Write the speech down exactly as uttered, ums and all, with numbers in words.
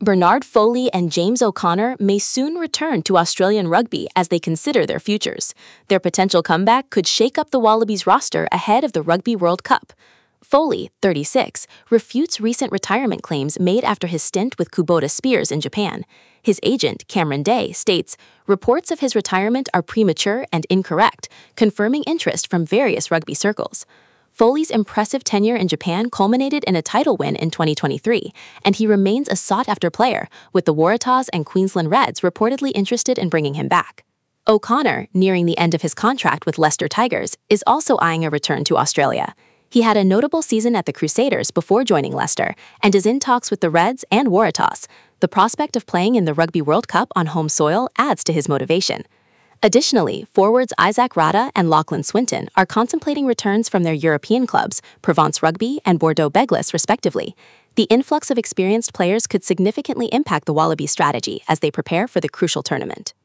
Bernard Foley and James O'Connor may soon return to Australian rugby as they consider their futures. Their potential comeback could shake up the Wallabies roster ahead of the Rugby World Cup. Foley, thirty-six, refutes recent retirement claims made after his stint with Kubota Spears in Japan. His agent, Cameron Day, states, "Reports of his retirement are premature and incorrect, confirming interest from various rugby circles." Foley's impressive tenure in Japan culminated in a title win in twenty twenty-three, and he remains a sought-after player, with the Waratahs and Queensland Reds reportedly interested in bringing him back. O'Connor, nearing the end of his contract with Leicester Tigers, is also eyeing a return to Australia. He had a notable season at the Crusaders before joining Leicester, and is in talks with the Reds and Waratahs. The prospect of playing in the Rugby World Cup on home soil adds to his motivation. Additionally, forwards Isaac Rada and Lachlan Swinton are contemplating returns from their European clubs, Provence Rugby and Bordeaux Beglis, respectively. The influx of experienced players could significantly impact the Wallabies' strategy as they prepare for the crucial tournament.